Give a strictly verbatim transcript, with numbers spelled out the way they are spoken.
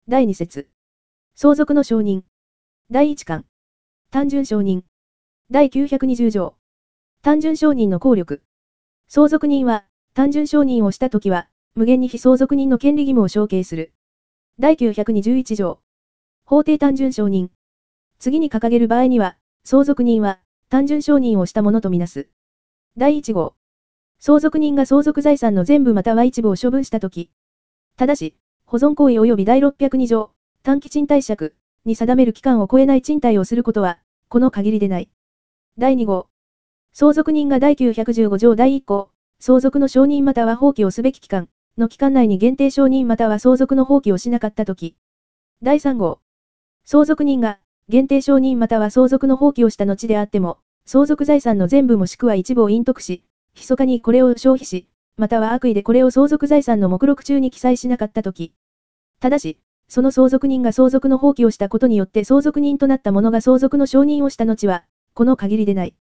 だいに節。相続の承認。だいいち巻。単純承認。だいきゅうひゃくにじゅう条。単純承認の効力。相続人は、単純承認をしたときは、無限に被相続人の権利義務を承継する。だいきゅうひゃくにじゅういち条。法定単純承認。次に掲げる場合には、相続人は、単純承認をしたものとみなす。だいいち号。相続人が相続財産の全部または一部を処分したとき。ただし、保存行為及びだいろっぴゃくに条、短期賃貸借に定める期間を超えない賃貸をすることは、この限りでない。だいに号。相続人がだいきゅうひゃくじゅうご条だいいっ項、相続の承認または放棄をすべき期間の期間内に限定承認または相続の放棄をしなかったとき。だいさん号。相続人が限定承認または相続の放棄をした後であっても、相続財産の全部もしくは一部を隠匿し、密かにこれを消費し、または悪意でこれを相続財産の目録中に記載しなかったとき。ただし、その相続人が相続の放棄をしたことによって相続人となった者が相続の承認をした後は、この限りでない。